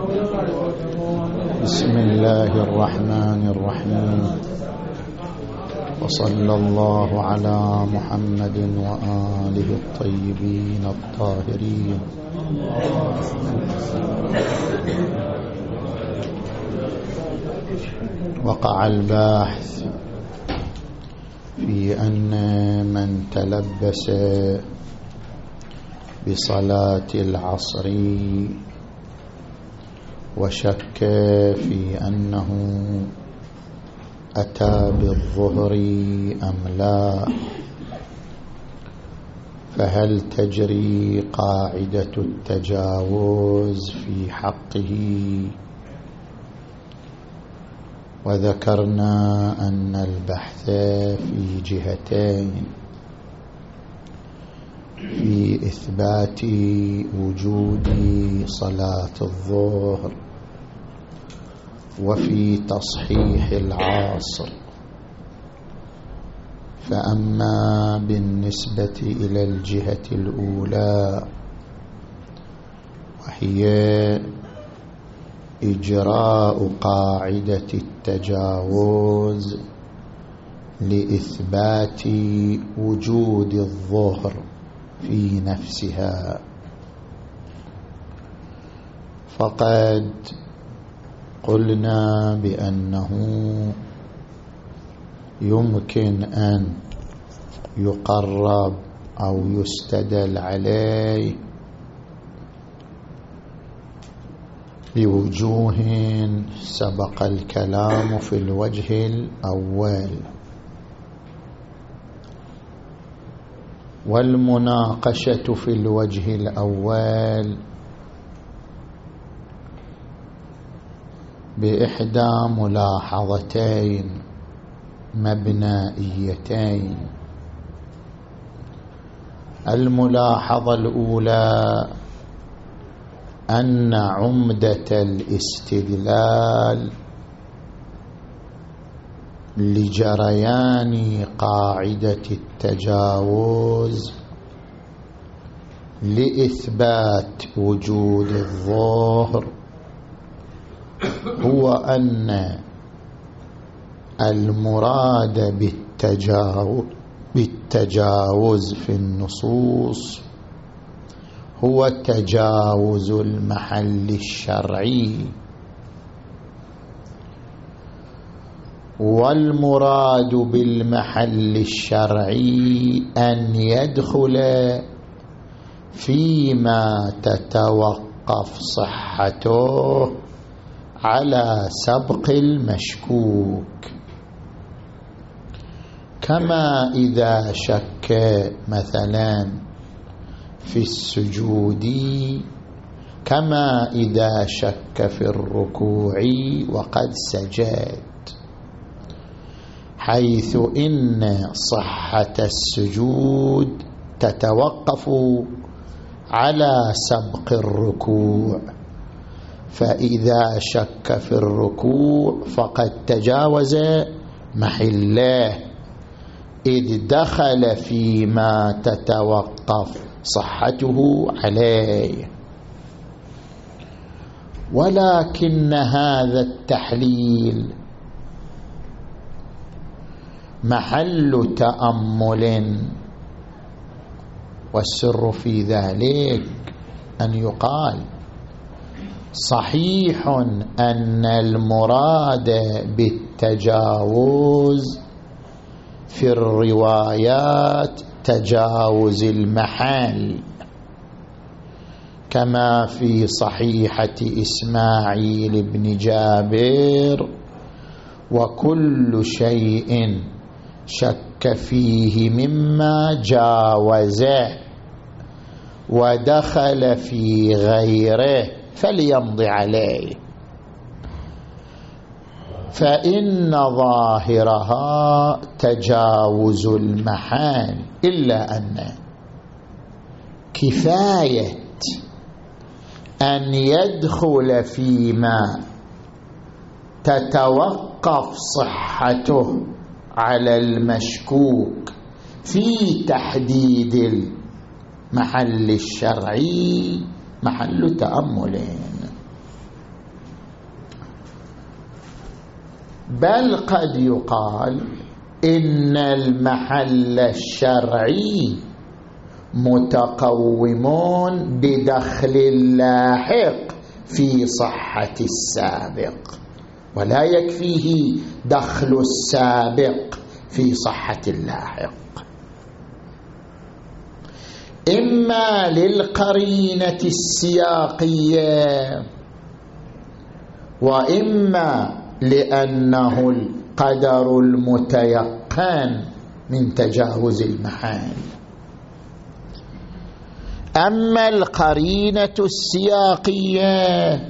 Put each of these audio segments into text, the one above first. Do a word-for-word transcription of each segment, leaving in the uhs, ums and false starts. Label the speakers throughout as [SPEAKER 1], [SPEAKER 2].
[SPEAKER 1] بسم الله الرحمن الرحيم، وصلى الله على محمد وآله الطيبين الطاهرين. وقع الباحث في أن من تلبس بصلاة العصر وشك في أنه أتى بالظهر أم لا، فهل تجري قاعدة التجاوز في حقه؟ وذكرنا أن البحث في جهتين: في إثبات وجود صلاة الظهر، وفي تصحيح العصر. فأما بالنسبة إلى الجهة الأولى، وهي إجراء قاعدة التجاوز لإثبات وجود الظهر في نفسها، فقد قلنا بأنه يمكن أن يقرب أو يستدل عليه بوجوه سبق الكلام في الوجه الأول، والمناقشة في الوجه الأول بإحدى ملاحظتين مبنائيتين. الملاحظة الأولى أن عمدة الاستدلال لجريان قاعدة التجاوز لإثبات وجود الظهر هو أن المراد بالتجاوز, بالتجاوز في النصوص هو تجاوز المحل الشرعي، والمراد بالمحل الشرعي أن يدخل فيما تتوقف صحته على سبق المشكوك، كما إذا شك مثلا في السجود، كما إذا شك في الركوع وقد سجد، حيث إن صحة السجود تتوقف على سبق الركوع، فإذا شك في الركوع فقد تجاوز محله، إذ دخل فيما تتوقف صحته عليه. ولكن هذا التحليل محل تأمل، والسر في ذلك أن يقال: صحيح أن المراد بالتجاوز في الروايات تجاوز المحل، كما في صحيحة إسماعيل بن جابر: وكل شيء شك فيه مما جاوزه ودخل في غيره فليمضي عليه. فإن ظاهرها تجاوز المحال، إلا أن كفاية أن يدخل فيما تتوقف صحته على المشكوك في تحديد المحل الشرعي محل تأمل. بل قد يقال إن المحل الشرعي متقومون بدخل اللاحق في صحة السابق، ولا يكفيه دخل السابق في صحة اللاحق، إما للقرينة السياقية وإما لأنه القدر المتيقن من تجاوز المحال. أما القرينة السياقية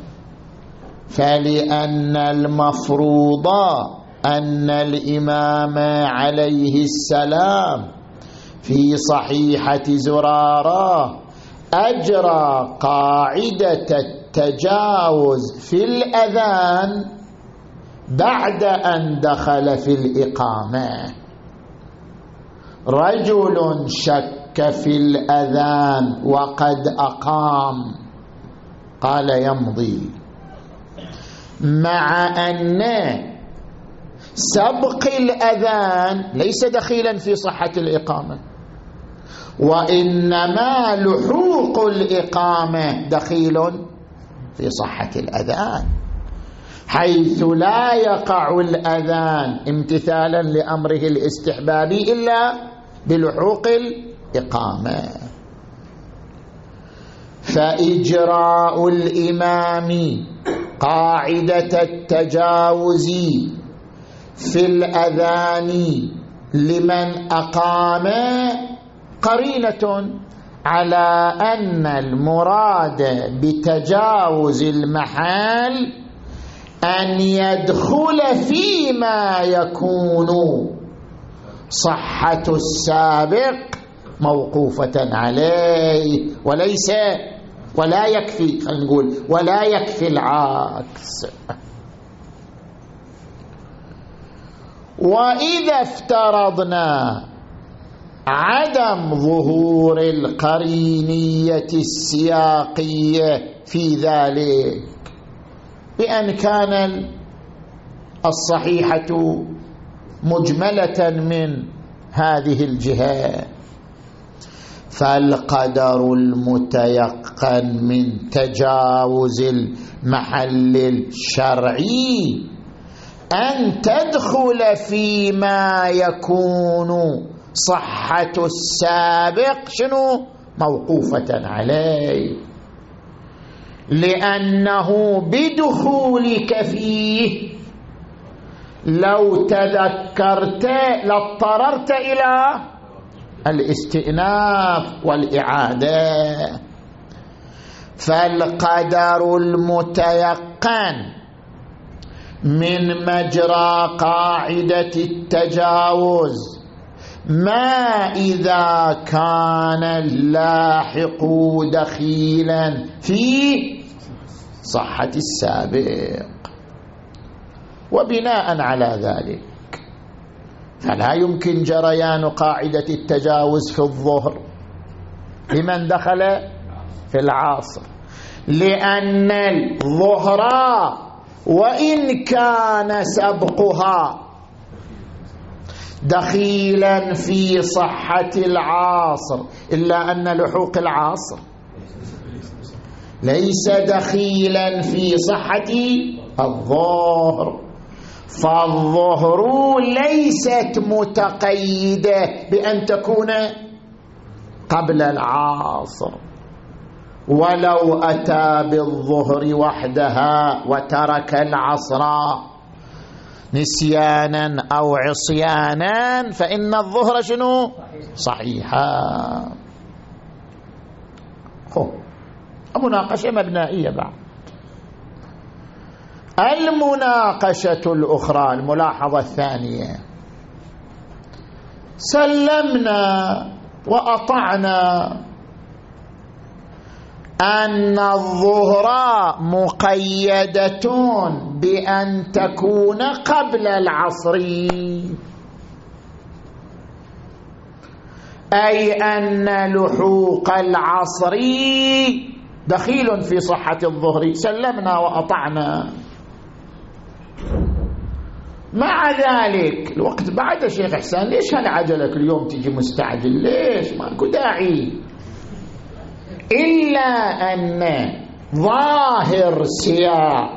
[SPEAKER 1] فلأن المفروض أن الإمام عليه السلام في صحيحة زرارة أجرى قاعدة التجاوز في الأذان بعد أن دخل في الإقامة. رجل شك في الأذان وقد أقام قال يمضي، مع أن سبق الأذان ليس دخيلا في صحة الإقامة، وإنما لحوق الإقامة دخيل في صحة الأذان، حيث لا يقع الأذان امتثالا لأمره الاستحبابي إلا بلحوق الإقامة. فإجراء الإمام قاعدة التجاوز في الأذان لمن أقام قرينة على أن المراد بتجاوز المحال أن يدخل فيما يكون صحة السابق موقوفة عليه، وليس ولا يكفي، خلينا نقول ولا يكفي العكس. وإذا افترضنا عدم ظهور القرينية السياقية في ذلك بأن كان الصحيحة مجملة من هذه الجهة، فالقدر المتيقن من تجاوز المحل الشرعي أن تدخل فيما يكون صحة السابق شنو موقوفة عليه، لأنه بدخولك فيه لو تذكرت لاضطررت إلى الاستئناف والإعادة. فالقدر المتيقن من مجرى قاعدة التجاوز ما إذا كان اللاحق دخيلا في صحة السابق، وبناء على ذلك فلا يمكن جريان قاعدة التجاوز في الظهر لمن دخل في العصر، لأن الظهر وإن كان سبقها دخيلا في صحة العصر إلا أن لحوق العصر ليس دخيلا في صحة الظهر، فالظهر ليست متقيدة بأن تكون قبل العصر، ولو أتى بالظهر وحدها وترك العصر نسيانا أو عصيانا فإن الظهر شنو صحيحة. مناقشة مبنائية بعد. المناقشة الأخرى الملاحظة الثانية، سلمنا وأطعنا أن الظهر مقيدة بأن تكون قبل العصر، أي أن لحوق العصر دخيل في صحة الظهر، سلمنا وأطعنا. مع ذلك الوقت بعد شيخ إحسان، ليش هالعجلة كل يوم تجي مستعجل؟ ليش؟ ماكو داعي. إلا أن ظاهر سياق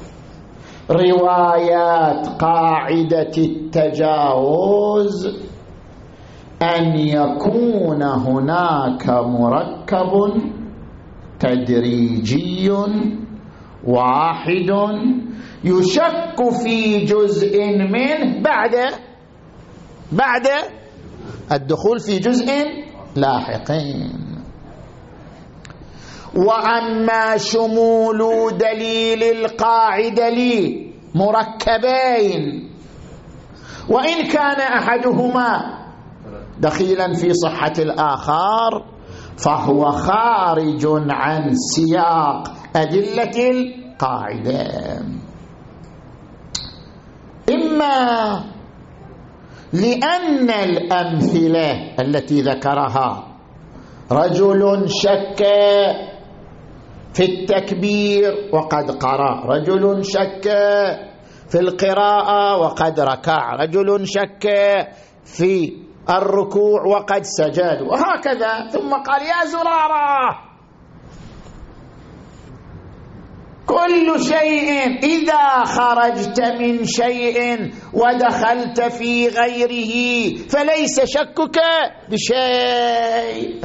[SPEAKER 1] روايات قاعدة التجاوز أن يكون هناك مركب تدريجي واحد يشك في جزء منه بعد بعد الدخول في جزء لاحقين. وأما شمول دليل القاعدة لمركبين وإن كان أحدهما دخيلا في صحة الآخر فهو خارج عن سياق أدلة القاعدة. إما لأن الأمثلة التي ذكرها رجل شك في التكبير وقد قرأ، رجل شك في القراءة وقد ركع، رجل شك في الركوع وقد سجد، وهكذا. ثم قال يا زرارة كل شيء إذا خرجت من شيء ودخلت في غيره فليس شكك بشيء.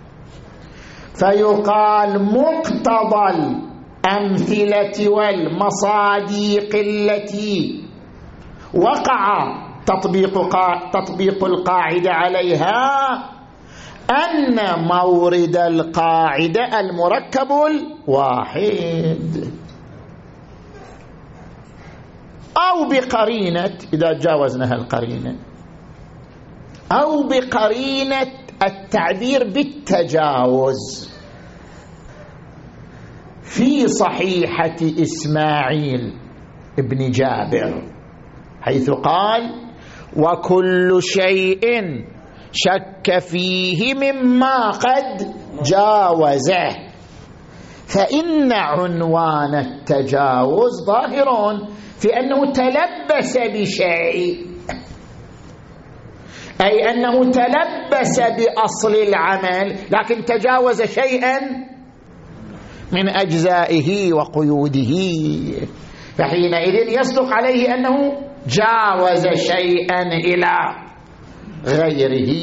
[SPEAKER 1] فيقال مقتضى الأمثلة والمصادق التي وقع تطبيق تطبيق القاعدة عليها أن مورد القاعدة المركب الواحد، أو بقرينة إذا جاوزناها القرينة، أو بقرينة التعبير بالتجاوز في صحيحة إسماعيل ابن جابر حيث قال وكل شيء شك فيه مما قد جاوزه، فإن عنوان التجاوز ظاهر في أنه تلبس بشيء، أي أنه تلبس بأصل العمل لكن تجاوز شيئا من أجزائه وقيوده، فحينئذ يصدق عليه أنه جاوز شيئا إلى غيره.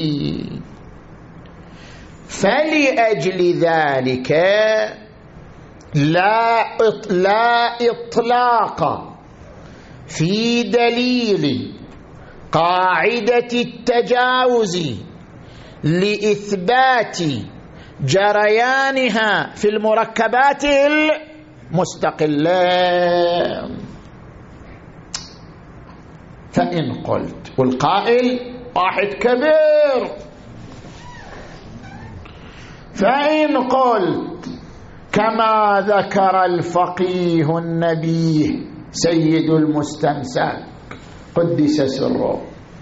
[SPEAKER 1] فلأجل ذلك لا لا إطلاق في دليل قاعدة التجاوز لإثبات جريانها في المركبات المستقلة. فإن قلت، والقائل واحد كبير، فإن قلت كما ذكر الفقيه النبيه سيد المستمسك قدس سره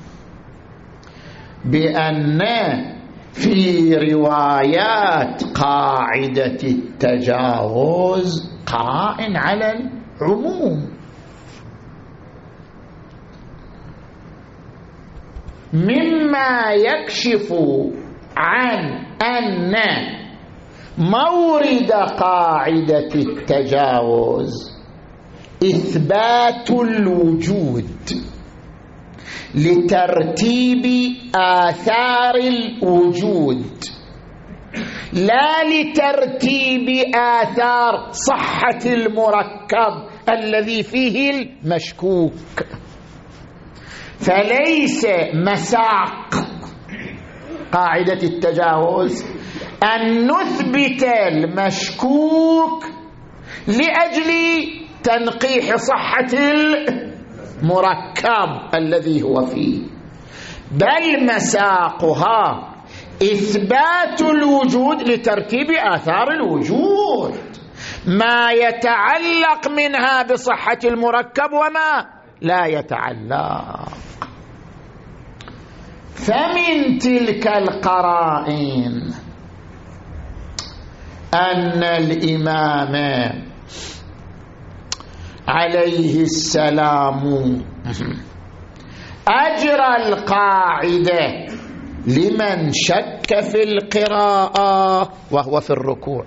[SPEAKER 1] بأن في روايات قاعدة التجاوز قائم على العموم، مما يكشف عن أن مورد قاعدة التجاوز إثبات الوجود لترتيب آثار الوجود لا لترتيب آثار صحة المركب الذي فيه المشكوك. فليس مساق قاعدة التجاوز أن نثبت المشكوك لأجل تنقيح صحة المركب الذي هو فيه، بل مساقها إثبات الوجود لترتيب آثار الوجود، ما يتعلق منها بصحة المركب وما لا يتعلق. فمن تلك القرائن أن الإمام عليه السلام أجرى القاعدة لمن شك في القراءة وهو في الركوع،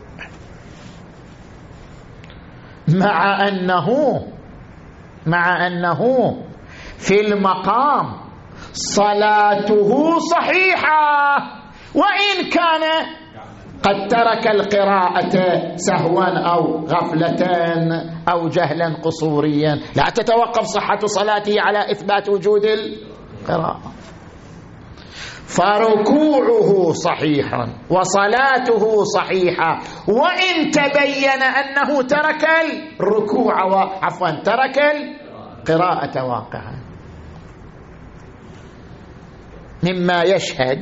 [SPEAKER 1] مع أنه مع أنه في المقام صلاته صحيحة، وإن كان قد ترك القراءة سهوا أو غفلة أو جهلا قصوريا، لا تتوقف صحة صلاته على إثبات وجود القراءة. فركوعه صحيح وصلاته صحيحة، وإن تبين أنه ترك الركوع عفوا ترك القراءة واقعا، مما يشهد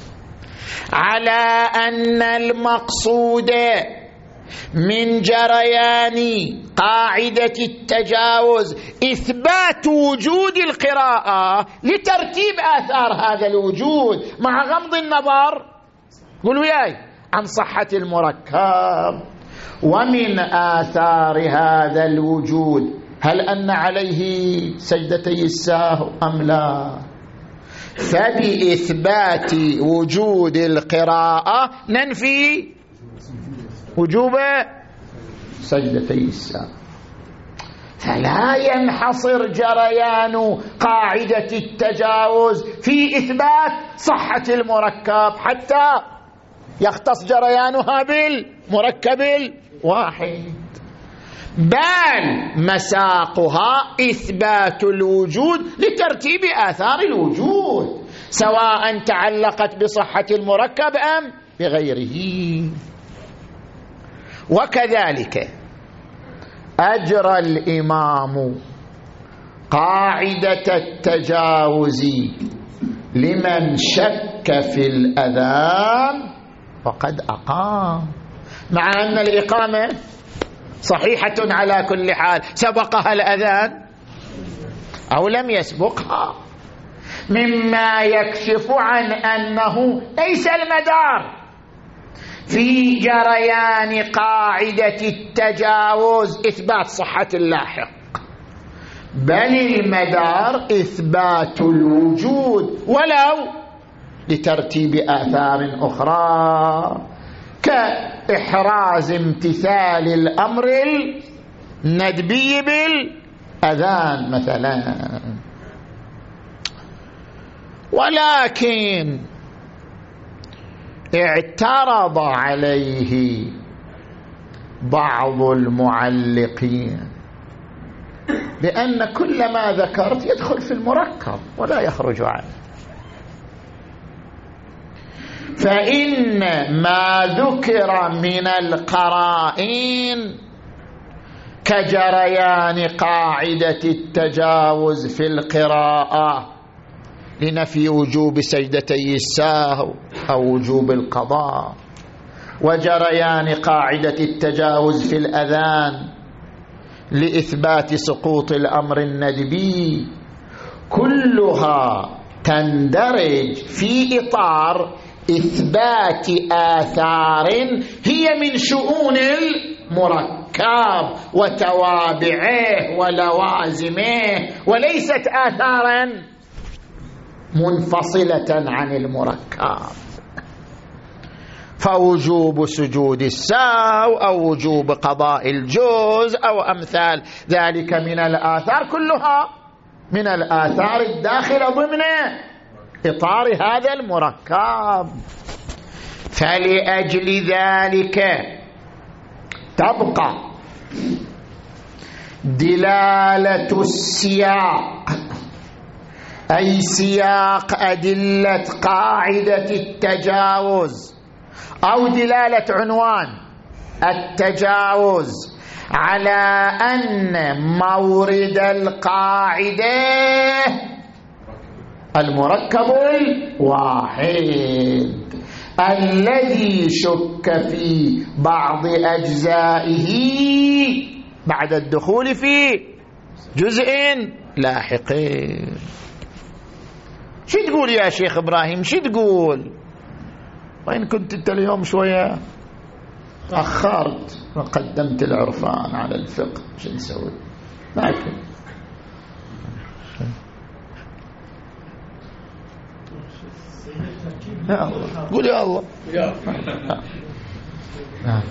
[SPEAKER 1] على أن المقصود من جريان قاعدة التجاوز إثبات وجود القراءة لترتيب آثار هذا الوجود، مع غمض النظر قولوا وياي عن صحة المركب. ومن آثار هذا الوجود هل أن عليه سجدتي السهو أم لا؟ فبإثبات وجود القراءة ننفي وجوب سجدتي السهو، فلا ينحصر جريان قاعدة التجاوز في إثبات صحة المركب حتى يختص جريانها بالمركب الواحد، بل مساقها إثبات الوجود لترتيب آثار الوجود، سواء تعلقت بصحة المركب أم بغيره. وكذلك أجرى الإمام قاعدة التجاوز لمن شك في الأذان وقد أقام، مع أن الإقامة صحيحة على كل حال، سبقها الأذان أو لم يسبقها، مما يكشف عن أنه ليس المدار في جريان قاعدة التجاوز إثبات صحة اللاحق، بل المدار إثبات الوجود ولو لترتيب آثار أخرى كإحراز امتثال الأمر الندبي بالأذان مثلا. ولكن اعترض عليه بعض المعلقين بأن كل ما ذكرت يدخل في المركب ولا يخرج عنه، فإن ما ذكر من القرائن كجريان قاعدة التجاوز في القراءة لنفي وجوب سجدتي السهو أو وجوب القضاء، وجريان قاعدة التجاوز في الأذان لإثبات سقوط الأمر الندبي، كلها تندرج في إطار إثبات آثار هي من شؤون المركب وتوابعه ولوازمه، وليست آثارا منفصلة عن المركب. فوجوب سجود السهو أو وجوب قضاء الجوز أو أمثال ذلك من الآثار كلها من الآثار الداخلة ضمن إطار هذا المركب. فلأجل ذلك تبقى دلالة السياق، أي سياق أدلة قاعدة التجاوز أو دلالة عنوان التجاوز، على أن مورد القاعدة المركب الواحد الذي شك في بعض أجزائه بعد الدخول في جزء لاحق. شو تقول يا شيخ إبراهيم؟ شو تقول؟ وإن كنت أنت اليوم شوية تأخرت وقدمت العرفان على الفقه، شو نسوي؟ لكن يا الله قول يا الله.
[SPEAKER 2] يعني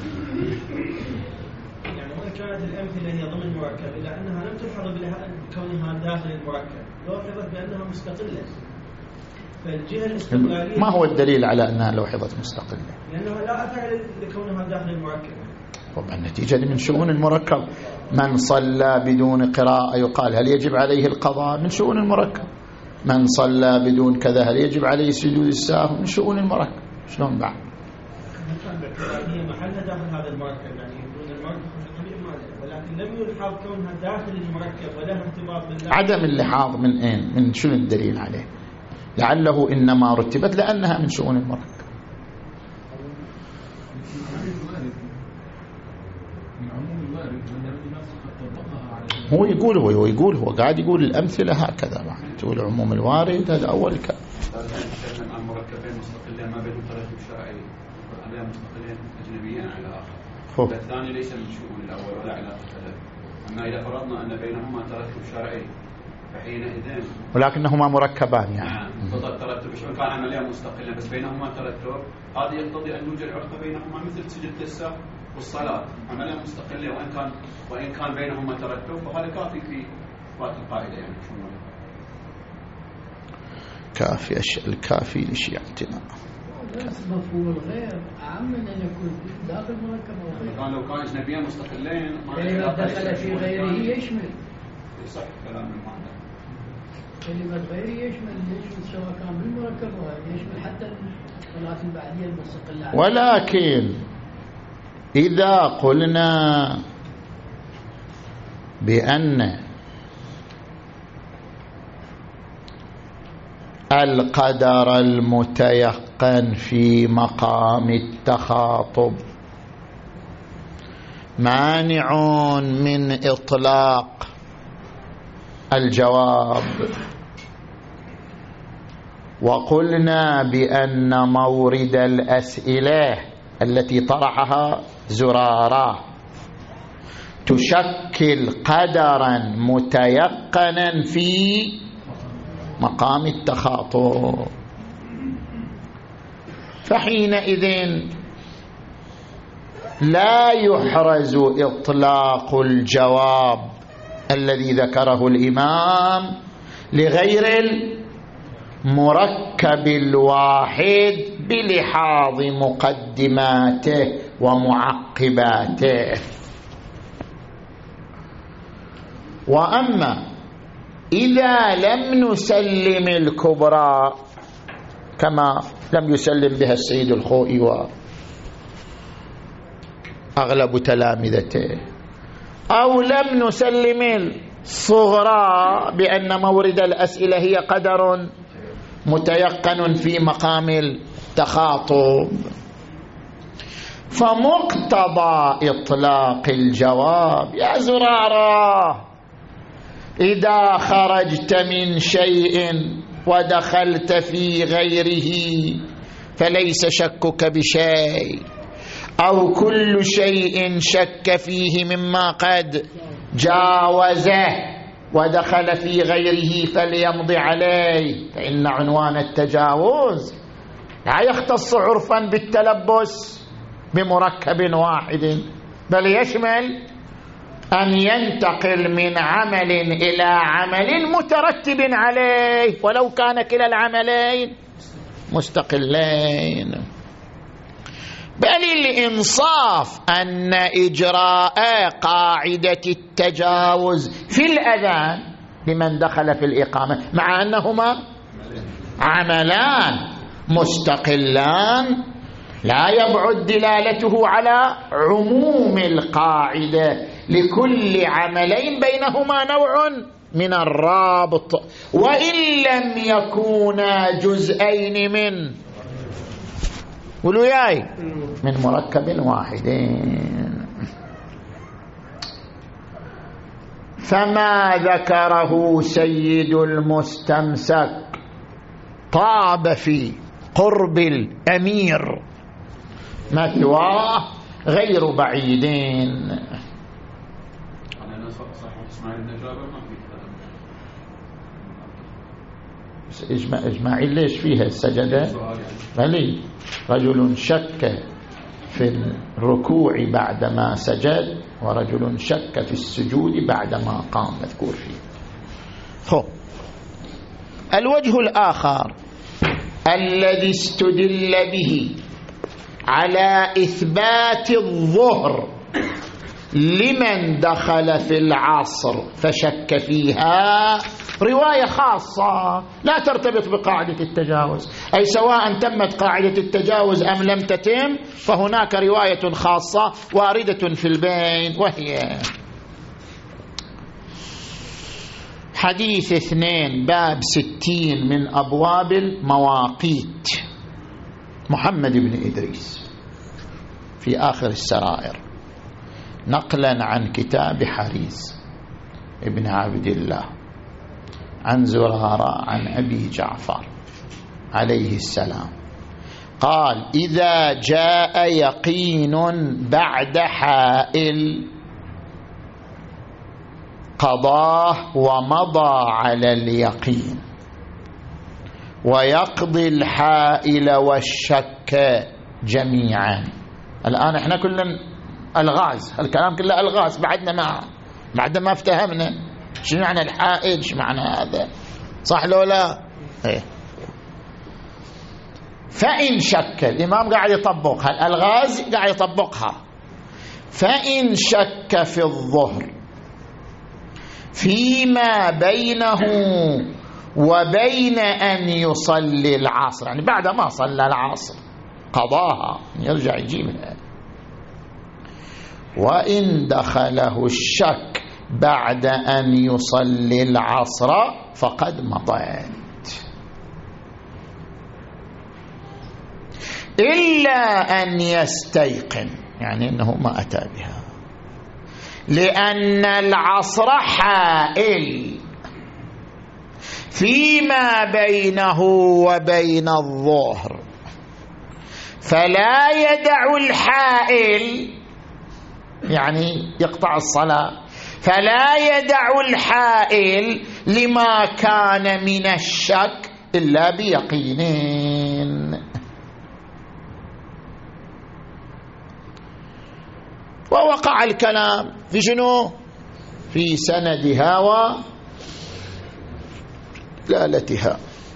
[SPEAKER 2] وإن كانت الأمثلة هي ضمن المركب إلا أنها لم تلحظ بكونها داخل المركب، لوحظت بأنها مستقلة. فالجهة الاستقلالية
[SPEAKER 1] ما هو الدليل على أنها لوحظت مستقلة؟
[SPEAKER 2] لأنها لا أثر لكونها داخل المركب.
[SPEAKER 1] طبعا النتيجة من شؤون المركب. من صلى بدون قراءة يقال هل يجب عليه القضاء؟ من شؤون المركب. من صلى بدون كذا هل يجب عليه سجود السهو؟ من شؤون المركب. شلون بعد؟
[SPEAKER 2] هي محلها داخل هذا المركب، يعني بدون المركب ولكن لم يلحظ كونها داخل المركب ولها ارتباط بالله.
[SPEAKER 1] عدم اللحاظ من أين؟ من شنو الدليل عليه؟ لعله إنما رتبت لأنها من شؤون المركب. هو يقول هو يقول هو قاعد يقول الأمثلة هكذا بعد تقول عموم الوارد. هذا أول كلام.
[SPEAKER 3] المركبين مستقلين ما بينهم ترتب شرعي، والأمرين مستقلين أجنبيين على الآخر. الثاني ليس من شؤون الأول ولا علاقة له. أما إذا فرضنا أن بينهما ترتب شرعي فحينئذ
[SPEAKER 1] ولكنهما مركبان يعني.
[SPEAKER 3] نعم فضل ترتب شرعي كان عمليا مستقلا بس بينهما ترتب، هذا يقتضي أن يوجد علاقة بينهما مثل سجد السهو والصلاة عمليا مستقلة، وإن كان وإن كان بينهما ترتب فهذا كافي في إثبات القاعدة. يعني شو
[SPEAKER 1] كافي الشيء الكافي لشيعتنا.
[SPEAKER 4] مفهوم الغير أعم من أن يكون داخل مركب أو غير.
[SPEAKER 3] كان لو كان أجنبيين مستقلين
[SPEAKER 4] كلمة دخل في غيره يشمل.
[SPEAKER 3] صح كلام المعنى.
[SPEAKER 4] كلمة غيره يشمل يشمل سواء كان بالمركب أو يشمل حتى الصلاة البعدية المستقلة.
[SPEAKER 1] ولكن إذا قلنا بأن القدر المتيقن في مقام التخاطب مانع من إطلاق الجواب، وقلنا بأن مورد الأسئلة التي طرحها زرارة تشكل قدرا متيقنا في مقام التخاطب، فحينئذ لا يحرز إطلاق الجواب الذي ذكره الإمام لغير المركب الواحد بلحاظ مقدماته ومعقباته. وأما إذا لم نسلم الكبرى كما لم يسلم بها السيد الخوئي وأغلب تلامذته، أو لم نسلم الصغرى بأن مورد الأسئلة هي قدر متيقن في مقام التخاطب، فمقتضى إطلاق الجواب يا زرارة إذا خرجت من شيء ودخلت في غيره فليس شكك بشيء، أو كل شيء شك فيه مما قد جاوزه ودخل في غيره فليمضي عليه، فإن عنوان التجاوز لا يختص عرفا بالتلبس بمركب واحد، بل يشمل أن ينتقل من عمل إلى عمل مترتب عليه ولو كان كلا العملين مستقلين. بل الإنصاف أن إجراء قاعدة التجاوز في الأذان لمن دخل في الإقامة مع أنهما عملان مستقلان لا يبعد دلالته على عموم القاعدة لكل عملين بينهما نوع من الرابط، وإن لم يكونا جزئين من ولوياي من مركب واحدين. فما ذكره سيد المستمسك طاب في قرب الأمير مثواه غير بعيدين. إجماع إجماعي ليش فيها السجدة؟ بلي رجل شك في الركوع بعدما سجد ورجل شك في السجود بعدما قام، مذكور فيه. خب الوجه الآخر الذي استدل به على إثبات الظهر لمن دخل في العصر فشك فيها رواية خاصة لا ترتبط بقاعدة التجاوز، أي سواء تمت قاعدة التجاوز أم لم تتم فهناك رواية خاصة واردة في البين، وهي حديث اثنين باب ستين من أبواب المواقيت، محمد بن إدريس في آخر السرائر، نقلا عن كتاب حريز ابن عبد الله عن زرارة عن أبي جعفر عليه السلام قال: إذا جاء يقين بعد حائل قضاه ومضى على اليقين، ويقضي الحائل والشك جميعا. الآن احنا كلنا الغاز، الكلام كله الغاز، بعدنا ما بعدنا ما افتهمنا شو معنى الحائل، شو معنى هذا، صح لو لا؟ ايه. فإن شك، الإمام قاعد يطبقها، الألغاز قاعد يطبقها. فإن شك في الظهر فيما بينه وبين أن يصلي العصر، يعني بعد ما صلى العصر قضاها يرجع يجيبها، وإن دخله الشك بعد أن يصلي العصر فقد مضت، إلا أن يستيقن، يعني أنه ما أتى بها، لأن العصر حائل فيما بينه وبين الظهر، فلا يدع الحائل، يعني يقطع الصلاة، فلا يدع الحائل لما كان من الشك إلا بيقينين. ووقع الكلام في شنو؟ في سندها ودلالتها.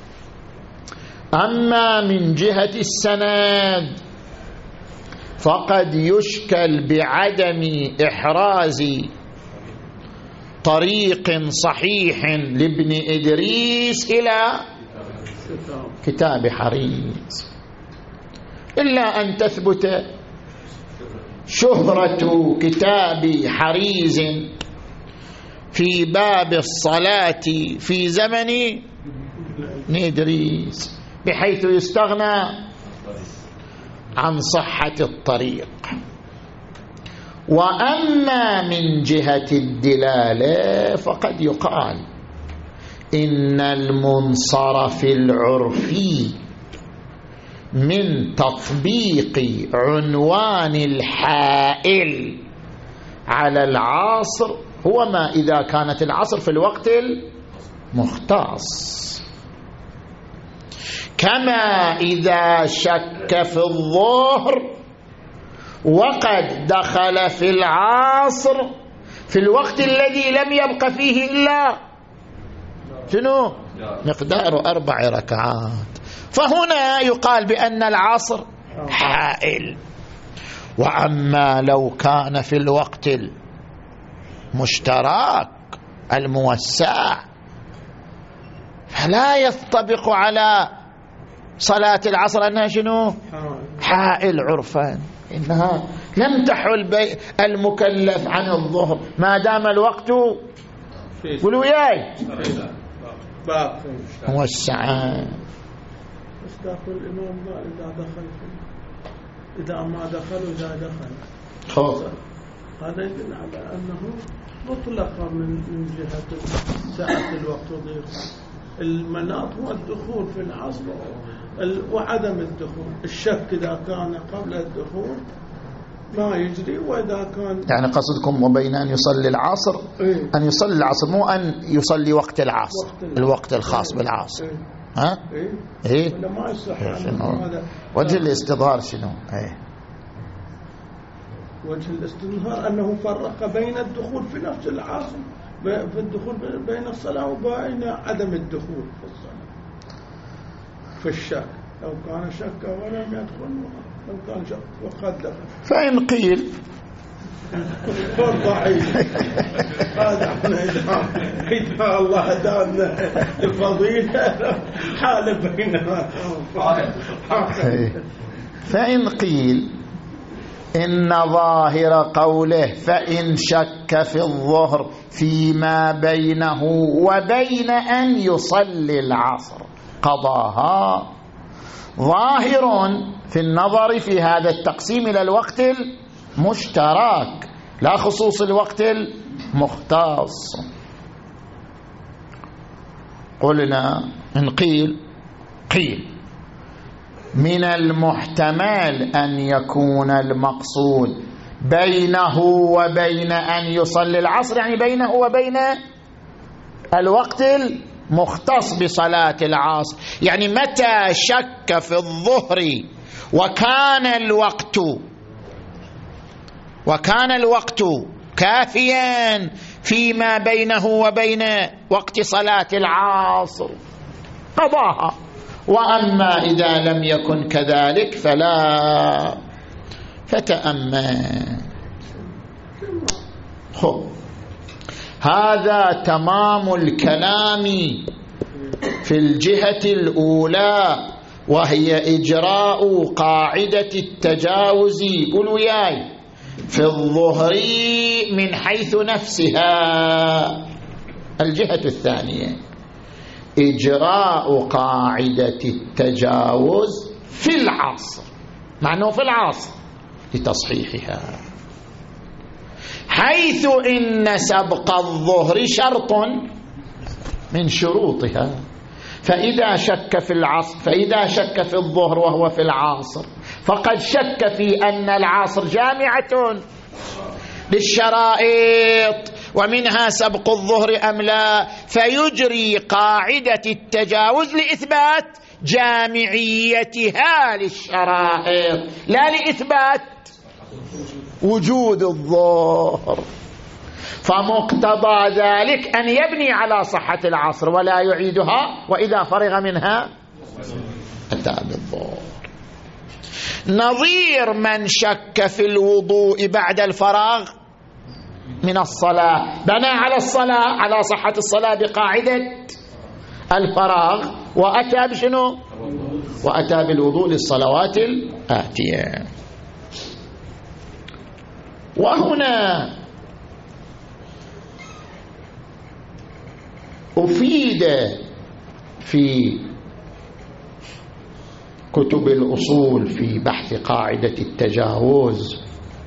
[SPEAKER 1] أما من جهة السند فقد يشكل بعدم إحراز طريق صحيح لابن إدريس إلى كتاب حريز، إلا أن تثبت شهرة كتاب حريز في باب الصلاة في زمن إدريس بحيث يستغنى عن صحة الطريق. وأما من جهة الدلالة فقد يقال إن المنصرف العرفي من تطبيق عنوان الحائل على العصر هو ما إذا كانت العصر في الوقت المختص، كما إذا شك في الظهر وقد دخل في العصر في الوقت الذي لم يبق فيه إلا شنو؟ مقدار أربع ركعات، فهنا يقال بأن العصر حائل. وأما لو كان في الوقت المشترك الموسع فلا يطبق على صلاة العصر أنها شنو؟ حائل عرفا، إنها لم تحل المكلف عن الظهر ما دام الوقت قولوا وياي موسعا.
[SPEAKER 5] استاذ الإمام إذا دخل إذا ما دخل إذا دخل
[SPEAKER 1] خوف
[SPEAKER 5] هذا يدل على أنه مطلقا من من جهة ساعة الوقت وضيق المناط هو الدخول في العصر وعدم الدخول. الشك إذا كان قبل الدخول ما يجري، وإذا كان
[SPEAKER 1] يعني قصدكم وبين أن يصلي العصر
[SPEAKER 5] إيه؟
[SPEAKER 1] أن يصلي العصر مو أن يصلي وقت العصر، وقت العصر. الوقت الخاص
[SPEAKER 5] إيه؟
[SPEAKER 1] بالعصر.
[SPEAKER 5] إيه؟
[SPEAKER 1] ها؟
[SPEAKER 5] إيه؟
[SPEAKER 1] إيه؟
[SPEAKER 5] ولا ما يصح
[SPEAKER 1] هذا وجه الاستظهار شنو؟ إيه؟
[SPEAKER 5] وجه الاستظهار أنه فرق بين الدخول في نفس العاصر، في الدخول بين الصلاة وبين عدم الدخول في الصلاة في الشك. لو كان شك ولم يدخل، لو كان شك وقد دخل.
[SPEAKER 1] فإن قيل
[SPEAKER 5] ضعيف هذا إذا الله هدانا لفضيلة حال بيننا.
[SPEAKER 1] فإن قيل إن ظاهر قوله فإن شك في الظهر فيما بينه وبين أن يصلي العصر قضاها ظاهر في النظر في هذا التقسيم إلى الوقت المشترك لا خصوص الوقت المختص. قلنا إن قيل قيل من المحتمل أن يكون المقصود بينه وبين أن يصلي العصر، يعني بينه وبين الوقت المختص بصلاة العصر، يعني متى شك في الظهر وكان الوقت وكان الوقت كافيا فيما بينه وبين وقت صلاة العصر قضاها، وأما إذا لم يكن كذلك فلا. فتأمل. خب هذا تمام الكلام في الجهة الأولى، وهي إجراء قاعدة التجاوز قل وياي في الظهر من حيث نفسها. الجهة الثانية إجراء قاعدة التجاوز في العصر، معناه في العصر لتصحيحها، حيث إن سبق الظهر شرط من شروطها. فإذا شك في العصر فإذا شك في الظهر وهو في العصر فقد شك في أن العصر جامعة للشرائط ومنها سبق الظهر أم لا، فيجري قاعدة التجاوز لإثبات جامعيتها للشرائط لا لإثبات وجود الظهر. فمقتضى ذلك أن يبني على صحة العصر ولا يعيدها، وإذا فرغ منها أتى بالظهر. نظير من شك في الوضوء بعد الفراغ من الصلاة، بنى على الصلاة على صحة الصلاة بقاعدة الفراغ وأتى بشنو؟ وأتى بالوضوء للصلوات الآتية. وهنا أفيد في كتب الأصول في بحث قاعدة التجاوز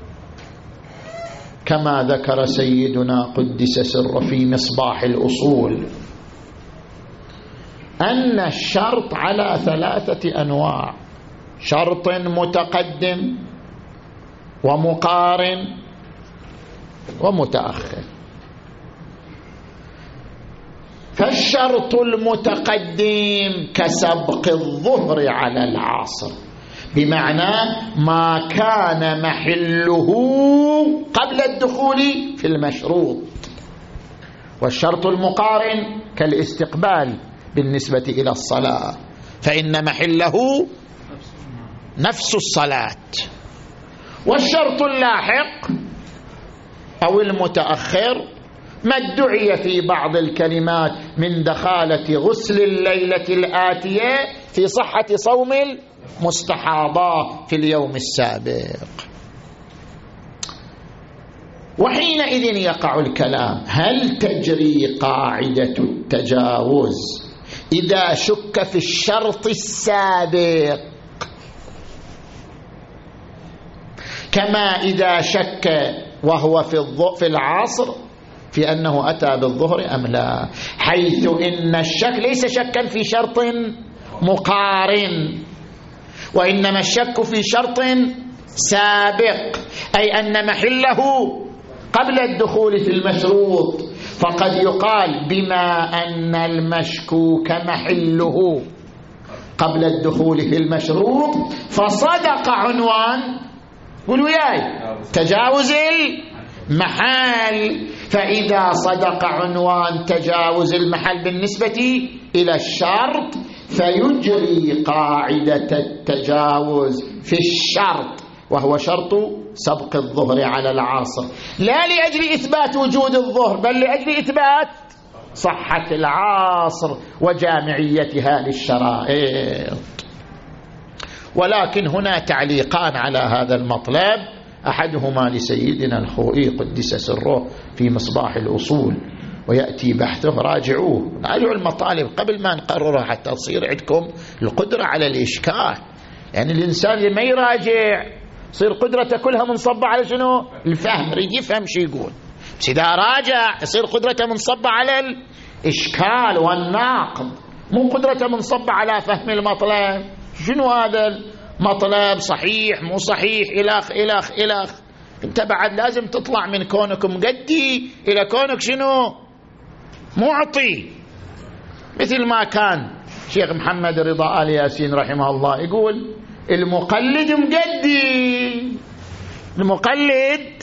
[SPEAKER 1] كما ذكر سيدنا قدس سره في مصباح الأصول أن الشرط على ثلاثة أنواع: شرط متقدم ومقارن ومتأخر. فالشرط المتقدم كسبق الظهر على العصر، بمعنى ما كان محله قبل الدخول في المشروط. والشرط المقارن كالاستقبال بالنسبة إلى الصلاة، فإن محله نفس الصلاة. والشرط اللاحق أو المتأخر ما ادعي في بعض الكلمات من دخالة غسل الليلة الآتية في صحة صوم المستحاضة في اليوم السابق. وحينئذ يقع الكلام: هل تجري قاعدة التجاوز إذا شك في الشرط السابق كما إذا شك وهو في العصر في أنه أتى بالظهر أم لا، حيث إن الشك ليس شكا في شرط مقارن، وإنما الشك في شرط سابق، أي أن محله قبل الدخول في المشروط. فقد يقال بما أن المشكوك محله قبل الدخول في المشروط، فصدق عنوان قولوا وياي تجاوز المحل. فإذا صدق عنوان تجاوز المحل بالنسبة إلى الشرط فيجري قاعدة التجاوز في الشرط، وهو شرط سبق الظهر على العصر، لا لأجل إثبات وجود الظهر بل لأجل إثبات صحة العصر وجامعيتها للشرائط. ولكن هنا تعليقان على هذا المطلب، أحدهما لسيدنا الخوئي قدس سره في مصباح الأصول ويأتي بحثه، راجعوه، راجعوا المطالب قبل ما نقررها حتى تصير عندكم القدرة على الإشكال. يعني الإنسان اللي ما يراجع يصير قدرته كلها منصبة على شنو؟ الفهم، يريد يفهم شو يقول، بس إذا راجع يصير قدرته منصبة على الإشكال والناقض، مو قدرته منصبة على فهم المطلب. شنو هذا المطلب؟ صحيح مو صحيح إلخ إلخ إلخ. انت بعد لازم تطلع من كونك مقدي إلى كونك شنو؟ معطي. مثل ما كان شيخ محمد رضا آل ياسين رحمه الله يقول المقلد مقدي، المقلد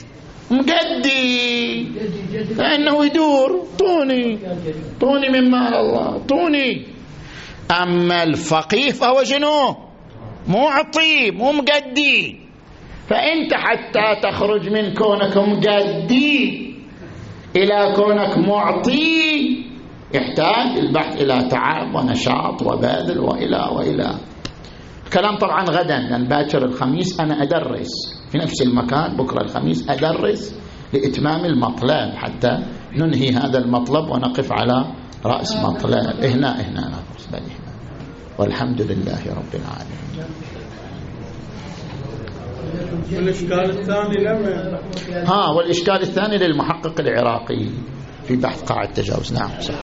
[SPEAKER 1] مقدي لأنه يدور، طوني طوني من مال الله طوني. أما الفقيه فهو شنو؟ معطي مو مقدي. فأنت حتى تخرج من كونك مقدي إلى كونك معطي يحتاج البحث إلى تعب ونشاط وبذل وإلى وإلى. الكلام طبعا غدا، لأن باكر الخميس أنا أدرس في نفس المكان، بكرة الخميس أدرس لإتمام المطلب حتى ننهي هذا المطلب ونقف على رأس مطلب. هنا هنا نقص بل هنا. والحمد لله رب العالمين.
[SPEAKER 5] والإشكال الثاني لما
[SPEAKER 1] ها والإشكال الثاني للمحقق العراقي في بحث قاعدة التجاوز. نعم صح.